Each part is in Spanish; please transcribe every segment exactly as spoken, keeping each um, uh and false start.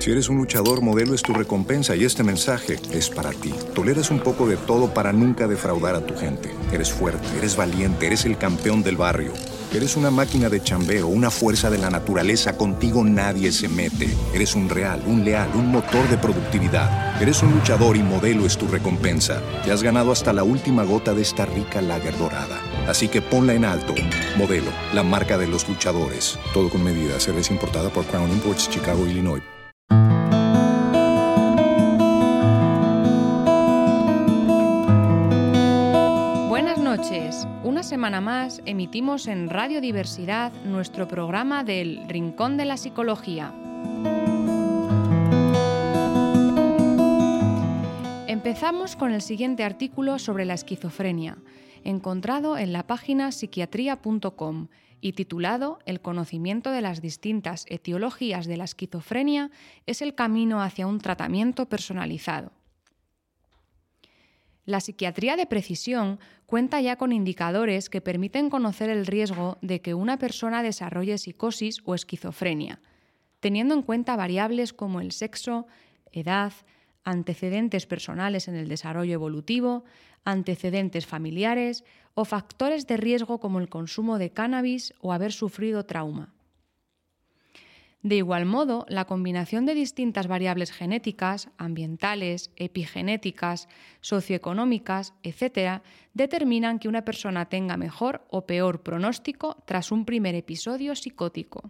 Si eres un luchador, Modelo es tu recompensa y este mensaje es para ti. Toleras un poco de todo para nunca defraudar a tu gente. Eres fuerte, eres valiente, eres el campeón del barrio. Eres una máquina de chambeo, una fuerza de la naturaleza. Contigo nadie se mete. Eres un real, un leal, un motor de productividad. Eres un luchador y Modelo es tu recompensa. Te has ganado hasta la última gota de esta rica lager dorada. Así que ponla en alto. Modelo, la marca de los luchadores. Todo con medida. Cerveza importada por Crown Imports, Chicago, Illinois. Una semana más emitimos en Radio Diversidad nuestro programa del Rincón de la Psicología. Empezamos con el siguiente artículo sobre la esquizofrenia, encontrado en la página psiquiatría punto com y titulado El conocimiento de las distintas etiologías de la esquizofrenia es el camino hacia un tratamiento personalizado. La psiquiatría de precisión cuenta ya con indicadores que permiten conocer el riesgo de que una persona desarrolle psicosis o esquizofrenia, teniendo en cuenta variables como el sexo, edad, antecedentes personales en el desarrollo evolutivo, antecedentes familiares o factores de riesgo como el consumo de cannabis o haber sufrido trauma. De igual modo, la combinación de distintas variables genéticas, ambientales, epigenéticas, socioeconómicas, etcétera, determinan que una persona tenga mejor o peor pronóstico tras un primer episodio psicótico.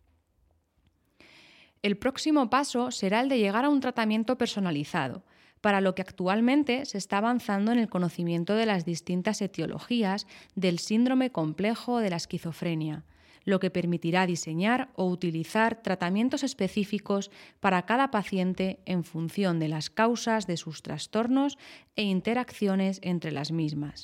El próximo paso será el de llegar a un tratamiento personalizado, para lo que actualmente se está avanzando en el conocimiento de las distintas etiologías del síndrome complejo de la esquizofrenia, lo que permitirá diseñar o utilizar tratamientos específicos para cada paciente en función de las causas de sus trastornos e interacciones entre las mismas.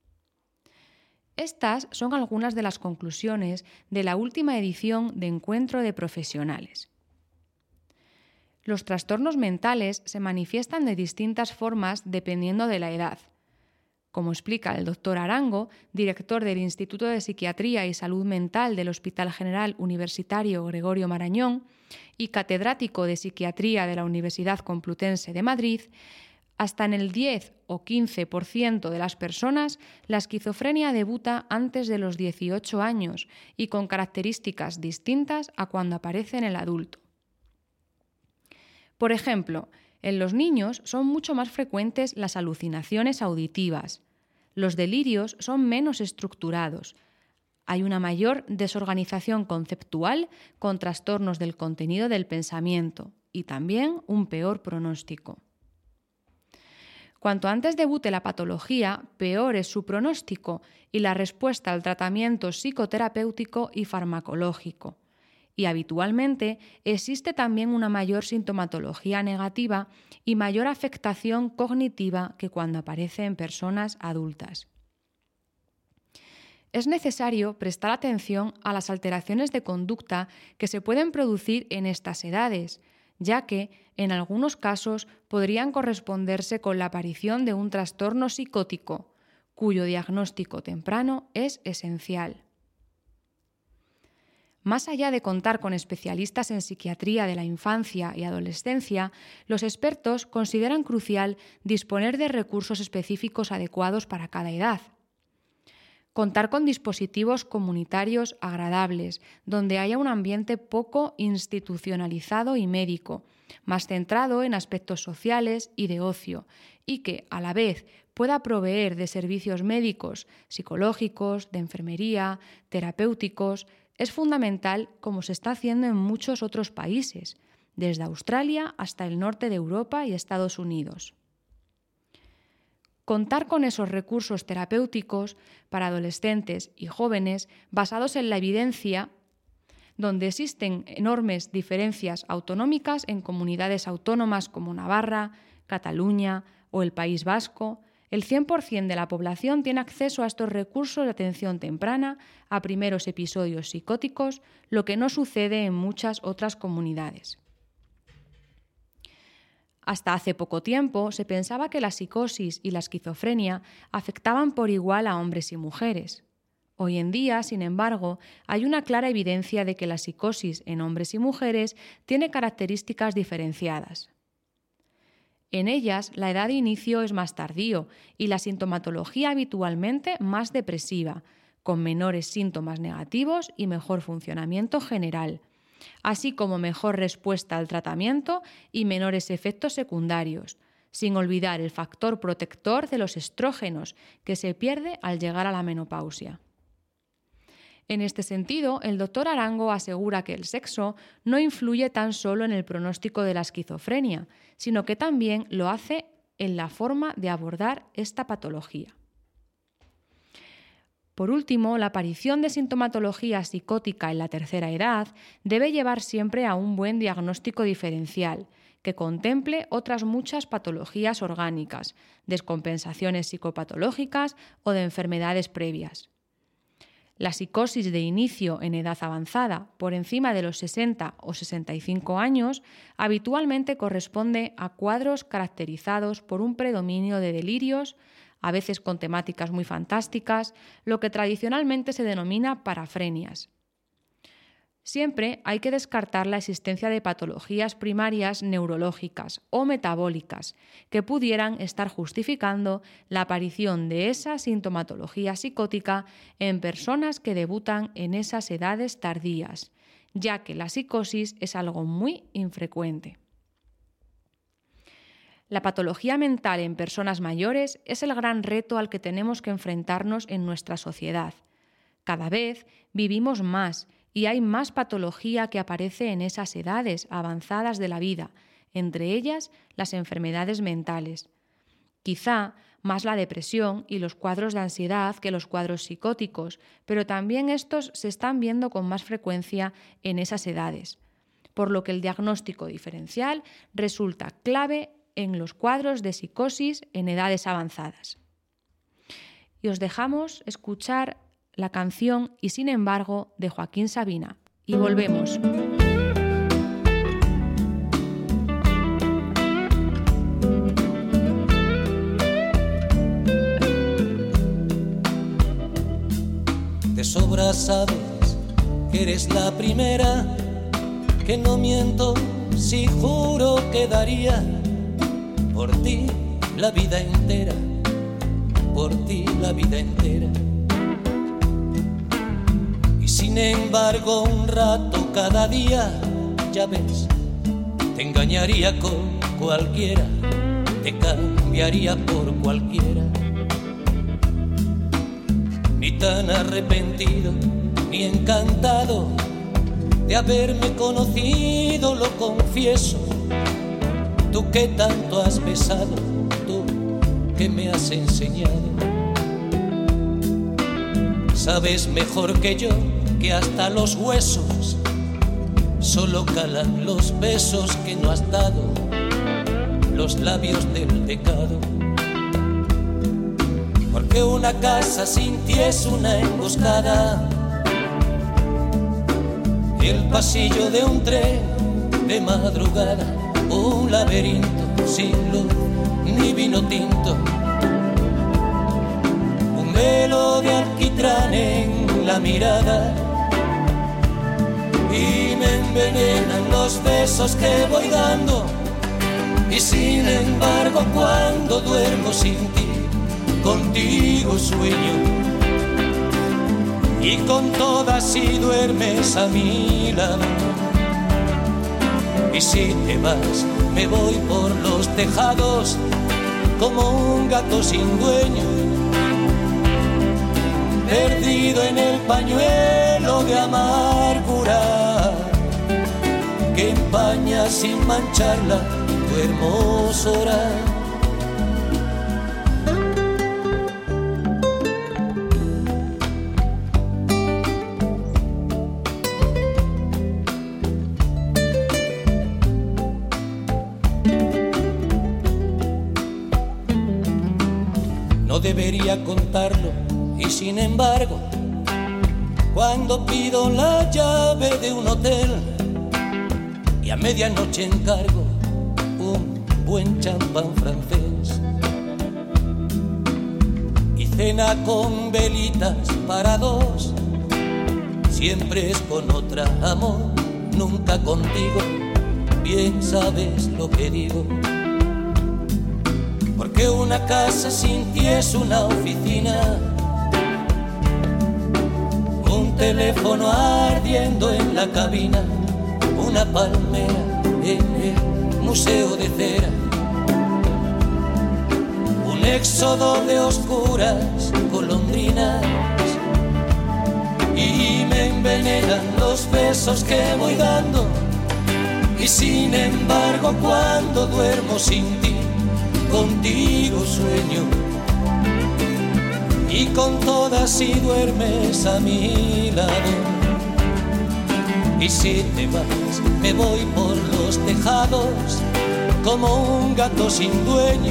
Estas son algunas de las conclusiones de la última edición de Encuentro de Profesionales. Los trastornos mentales se manifiestan de distintas formas dependiendo de la edad. Como explica el doctor Arango, director del Instituto de Psiquiatría y Salud Mental del Hospital General Universitario Gregorio Marañón y catedrático de Psiquiatría de la Universidad Complutense de Madrid, hasta en el diez o quince por ciento de las personas la esquizofrenia debuta antes de los dieciocho años y con características distintas a cuando aparece en el adulto. Por ejemplo, en los niños son mucho más frecuentes las alucinaciones auditivas. Los delirios son menos estructurados. Hay una mayor desorganización conceptual con trastornos del contenido del pensamiento y también un peor pronóstico. Cuanto antes debute la patología, peor es su pronóstico y la respuesta al tratamiento psicoterapéutico y farmacológico. Y habitualmente existe también una mayor sintomatología negativa y mayor afectación cognitiva que cuando aparece en personas adultas. Es necesario prestar atención a las alteraciones de conducta que se pueden producir en estas edades, ya que, en algunos casos, podrían corresponderse con la aparición de un trastorno psicótico, cuyo diagnóstico temprano es esencial. Más allá de contar con especialistas en psiquiatría de la infancia y adolescencia, los expertos consideran crucial disponer de recursos específicos adecuados para cada edad. Contar con dispositivos comunitarios agradables, donde haya un ambiente poco institucionalizado y médico, más centrado en aspectos sociales y de ocio, y que, a la vez, pueda proveer de servicios médicos, psicológicos, de enfermería, terapéuticos, es fundamental como se está haciendo en muchos otros países, desde Australia hasta el norte de Europa y Estados Unidos. Contar con esos recursos terapéuticos para adolescentes y jóvenes basados en la evidencia, donde existen enormes diferencias autonómicas en comunidades autónomas como Navarra, Cataluña o el País Vasco. El cien por ciento de la población tiene acceso a estos recursos de atención temprana a primeros episodios psicóticos, lo que no sucede en muchas otras comunidades. Hasta hace poco tiempo se pensaba que la psicosis y la esquizofrenia afectaban por igual a hombres y mujeres. Hoy en día, sin embargo, hay una clara evidencia de que la psicosis en hombres y mujeres tiene características diferenciadas. En ellas, la edad de inicio es más tardío y la sintomatología habitualmente más depresiva, con menores síntomas negativos y mejor funcionamiento general, así como mejor respuesta al tratamiento y menores efectos secundarios, sin olvidar el factor protector de los estrógenos que se pierde al llegar a la menopausia. En este sentido, el doctor Arango asegura que el sexo no influye tan solo en el pronóstico de la esquizofrenia, sino que también lo hace en la forma de abordar esta patología. Por último, la aparición de sintomatología psicótica en la tercera edad debe llevar siempre a un buen diagnóstico diferencial, que contemple otras muchas patologías orgánicas, descompensaciones psicopatológicas o de enfermedades previas. La psicosis de inicio en edad avanzada, por encima de los sesenta o sesenta y cinco años, habitualmente corresponde a cuadros caracterizados por un predominio de delirios, a veces con temáticas muy fantásticas, lo que tradicionalmente se denomina parafrenias. Siempre hay que descartar la existencia de patologías primarias neurológicas o metabólicas que pudieran estar justificando la aparición de esa sintomatología psicótica en personas que debutan en esas edades tardías, ya que la psicosis es algo muy infrecuente. La patología mental en personas mayores es el gran reto al que tenemos que enfrentarnos en nuestra sociedad. Cada vez vivimos más y hay más patología que aparece en esas edades avanzadas de la vida, entre ellas las enfermedades mentales. Quizá más la depresión y los cuadros de ansiedad que los cuadros psicóticos, pero también estos se están viendo con más frecuencia en esas edades, por lo que el diagnóstico diferencial resulta clave en los cuadros de psicosis en edades avanzadas. Y os dejamos escuchar la canción Y sin embargo de Joaquín Sabina. Y volvemos. De sobra sabes que eres la primera, que no miento si juro que daría por ti la vida entera, por ti la vida entera. Y sin embargo un rato cada día, ya ves, te engañaría con cualquiera, te cambiaría por cualquiera. Ni tan arrepentido, ni encantado de haberme conocido, lo confieso. Tú que tanto has besado, tú que me has enseñado. Sabes mejor que yo que hasta los huesos solo calan los besos que no has dado, los labios del pecado. Porque una casa sin ti es una emboscada, el pasillo de un tren de madrugada, un laberinto sin luz ni vino tinto, un velo de alquitrán en la mirada, y me envenenan los besos que voy dando. Y sin embargo cuando duermo sin ti, contigo sueño, y con todas si duermes a mi lado. Y si te vas, me voy por los tejados como un gato sin dueño, perdido en el pañuelo de amargura que empaña sin mancharla tu hermosura. No debería contarlo, y sin embargo, cuando pido la llave de un hotel y a medianoche encargo un buen champán francés, y cena con velitas para dos. Siempre es con otra, amor, nunca contigo. Bien sabes lo que digo. Porque una casa sin ti es una oficina, un teléfono ardiendo en la cabina, una palmera en el museo de cera, un éxodo de oscuras golondrinas, y me envenenan los besos que voy dando. Y sin embargo cuando duermo sin ti, contigo sueño, y con todas si duermes a mi lado. Y si te vas, me voy por los tejados como un gato sin dueño,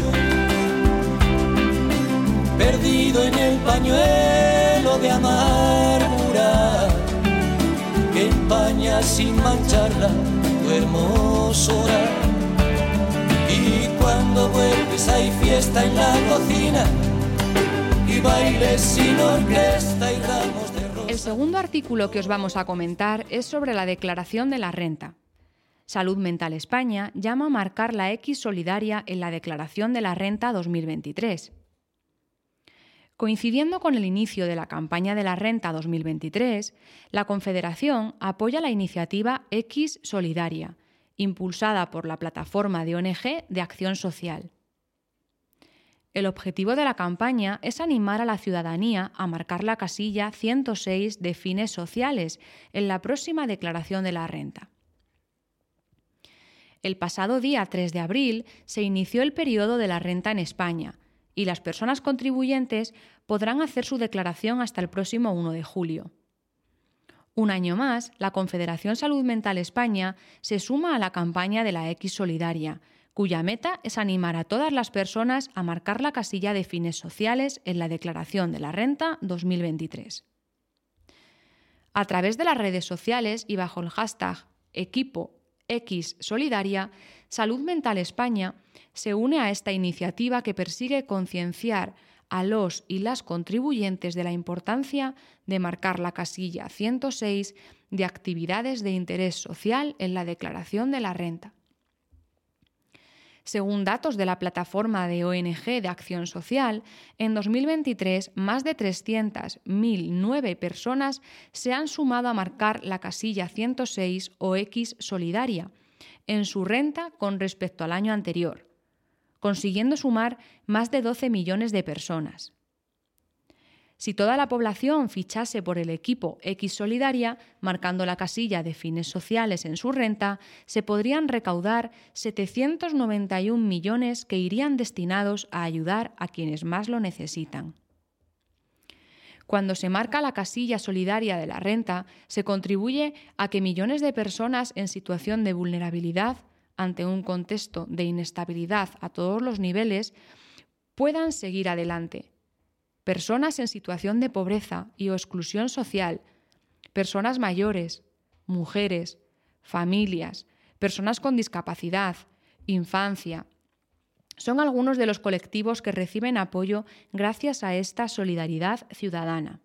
perdido en el pañuelo de amargura que empaña sin mancharla tu hermosura. Y cuando vuelves hay fiesta en la cocina y bailes sin orquesta y ramos de rosas. El segundo artículo que os vamos a comentar es sobre la declaración de la renta. Salud Mental España llama a marcar la X solidaria en la declaración de la renta dos mil veintitrés. Coincidiendo con el inicio de la campaña de la renta dos mil veintitrés, la Confederación apoya la iniciativa X Solidaria, impulsada por la plataforma de O N G de Acción Social. El objetivo de la campaña es animar a la ciudadanía a marcar la casilla ciento seis de fines sociales en la próxima declaración de la renta. El pasado día tres de abril se inició el periodo de la renta en España y las personas contribuyentes podrán hacer su declaración hasta el próximo uno de julio. Un año más, la Confederación Salud Mental España se suma a la campaña de la X Solidaria, cuya meta es animar a todas las personas a marcar la casilla de fines sociales en la declaración de la renta dos mil veintitrés. A través de las redes sociales y bajo el hashtag Equipo X Solidaria, Salud Mental España se une a esta iniciativa que persigue concienciar a los y las contribuyentes de la importancia de marcar la casilla ciento seis de actividades de interés social en la declaración de la renta. Según datos de la plataforma de O N G de Acción Social, en dos mil veintitrés más de trescientas mil nueve personas se han sumado a marcar la casilla ciento seis o X Solidaria en su renta con respecto al año anterior, consiguiendo sumar más de doce millones de personas. Si toda la población fichase por el equipo X Solidaria, marcando la casilla de fines sociales en su renta, se podrían recaudar setecientos noventa y un millones que irían destinados a ayudar a quienes más lo necesitan. Cuando se marca la casilla solidaria de la renta, se contribuye a que millones de personas en situación de vulnerabilidad ante un contexto de inestabilidad a todos los niveles, puedan seguir adelante. Personas en situación de pobreza y o exclusión social, personas mayores, mujeres, familias, personas con discapacidad, infancia. Son algunos de los colectivos que reciben apoyo gracias a esta solidaridad ciudadana.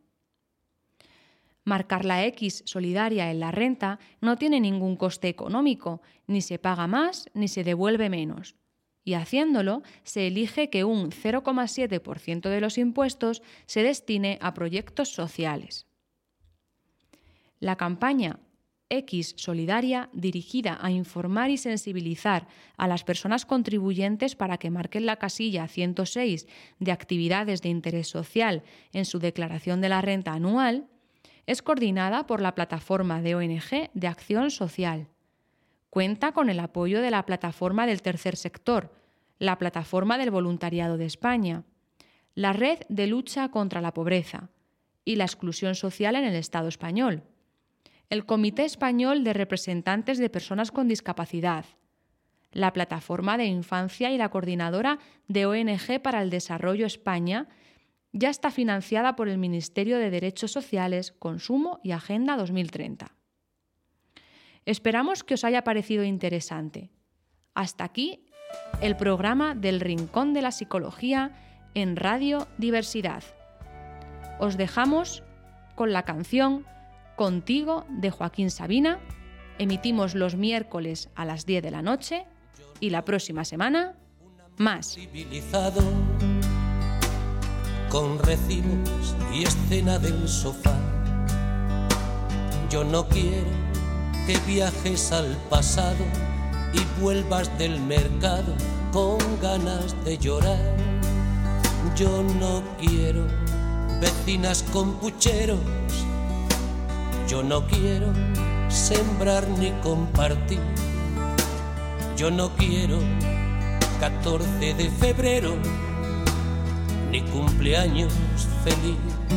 Marcar la X solidaria en la renta no tiene ningún coste económico, ni se paga más ni se devuelve menos. Y haciéndolo, se elige que un cero coma siete por ciento de los impuestos se destine a proyectos sociales. La campaña X Solidaria, dirigida a informar y sensibilizar a las personas contribuyentes para que marquen la casilla ciento seis de actividades de interés social en su declaración de la renta anual, es coordinada por la plataforma de O N G de Acción Social. Cuenta con el apoyo de la plataforma del tercer sector, la plataforma del voluntariado de España, la red de lucha contra la pobreza y la exclusión social en el Estado español, el Comité Español de Representantes de Personas con Discapacidad, la plataforma de infancia y la coordinadora de O N G para el Desarrollo España ya está financiada por el Ministerio de Derechos Sociales, Consumo y Agenda dos mil treinta. Esperamos que os haya parecido interesante. Hasta aquí el programa del Rincón de la Psicología en Radio Diversidad. os dejamos con la canción Contigo de Joaquín Sabina. Emitimos los miércoles a las diez de la noche y la próxima semana más. Civilizado, con recibos y escena del sofá. Yo no quiero que viajes al pasado y vuelvas del mercado con ganas de llorar. Yo no quiero vecinas con pucheros. Yo no quiero sembrar ni compartir. Yo no quiero catorce de febrero ni cumpleaños feliz.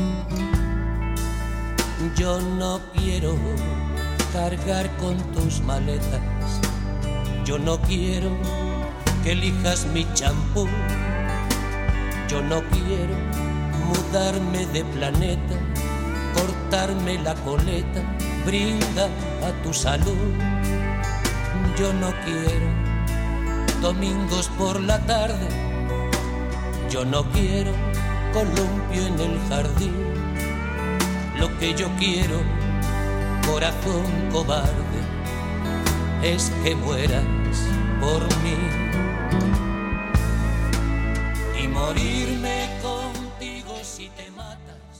Yo no quiero cargar con tus maletas. Yo no quiero que elijas mi champú. Yo no quiero mudarme de planeta, cortarme la coleta, brinda a tu salud. Yo no quiero domingos por la tarde. Yo no quiero columpio en el jardín. Lo que yo quiero, corazón cobarde, es que mueras por mí y morirme contigo si te mata.